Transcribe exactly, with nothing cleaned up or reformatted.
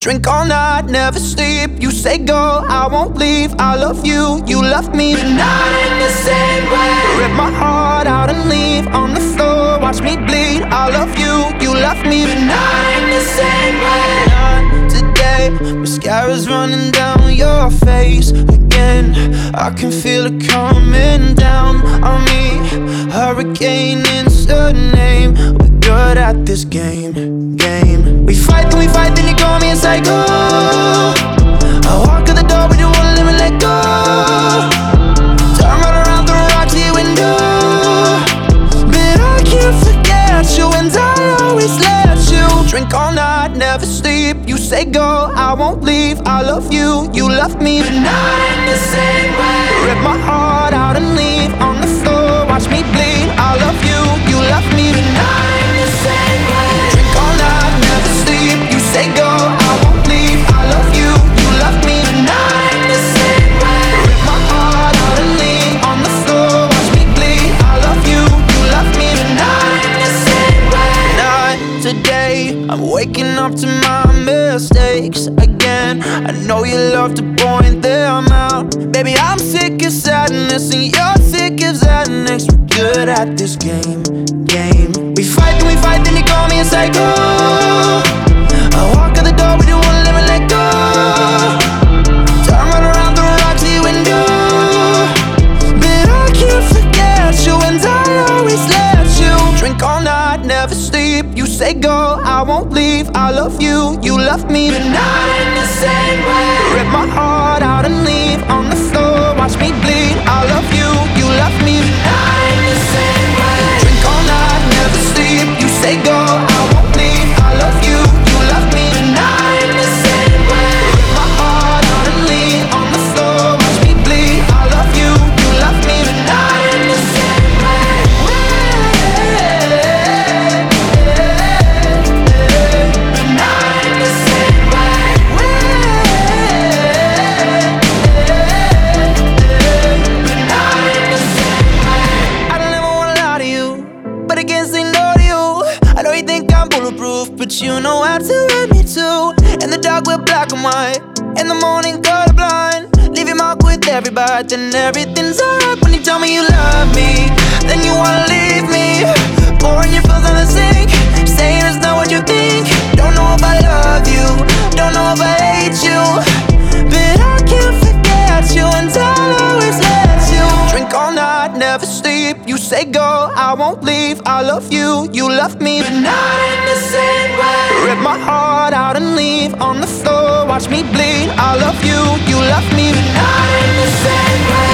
Drink all night, never sleep. You say go, I won't leave. I love you, you love me, but not in the same way. Rip my heart out and leave on the floor. Watch me bleed. I love you, you love me, but not in the same way. Not today. Mascara's running down your face again. I can feel it coming down on me. Hurricane is the name. We're good at this game, game. We fight, then we fight, then you call me a psycho. I walk out the door, but you won't let me let go. Turn right around, throw a rock to your window. But I can't forget you, and I always let you. Drink all night, never sleep. You say go, I won't leave. I love you, you love me, but not in the same way. Rip my heart out and leave on the floor. Watch me bleed. I love you, you love me, but not in the same way. Drink all night, never sleep. You say go, I won't leave. I love you, you love me, but not in the same way. Rip my heart out and leave on the floor. Watch me bleed. I love you, you love me, but not in the same way. Not today. I'm waking up to my mistakes again. I know you love to point them out. Baby, I'm sick of sadness and you're sick of sadness. We're good at this game, game. We fight, then we fight, then you call me a psycho. I walk out the door, but you won't let me let go. Turn right around, throw a rock to your window. But I can't forget you, and I always let you. Drink all night, never sleep. You say go, I won't leave. I love you, you love me, but not in the same way. Rip my heart out and leave on the floor. Watch me bleed. I love you, you love me, but not in the same way. Drink all night, never sleep. You say go, I won't leave. I love you, you love me, but not in the same way. Rip my heart out and leave on the floor. Watch me bleed. I love you, you love me, but not in the same way. But you know how to hurt me too. In the dark we're black and white, in the morning colorblind. Leave your mark with every bite, then everything's alright. When you tell me you love me, then you wanna leave me. Pouring your pills on the sink, saying it's not what you think. Don't know if I love you, don't know if I hate you, but I can't forget you, and I'll always let you. Drink all night, never sleep. You say go, I won't leave. I love you, you love me, but not in the same way. Rip my heart out and leave on the floor. Watch me bleed. I love you, you love me, but not in the same way.